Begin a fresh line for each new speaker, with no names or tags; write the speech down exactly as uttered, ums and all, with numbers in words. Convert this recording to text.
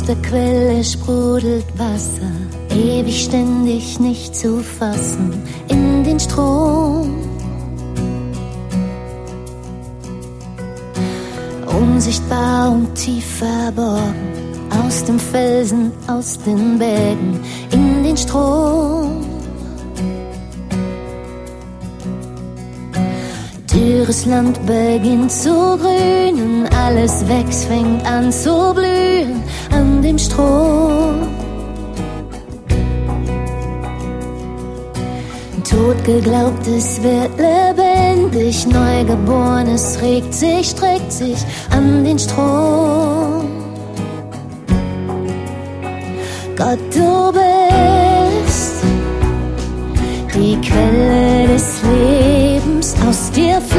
Aus der Quelle sprudelt Wasser, ewig ständig nicht zu fassen, in den Strom. Unsichtbar und tief verborgen, aus dem Felsen, aus den Bergen, in den Strom. Dürres Land beginnt zu grünen, alles wächst, fängt an zu blühen an dem Strom. Tot geglaubt, es wird lebendig, Neugeborenes regt sich, streckt sich an den Strom. Gott, du bist die Quelle des Lebens, aus dir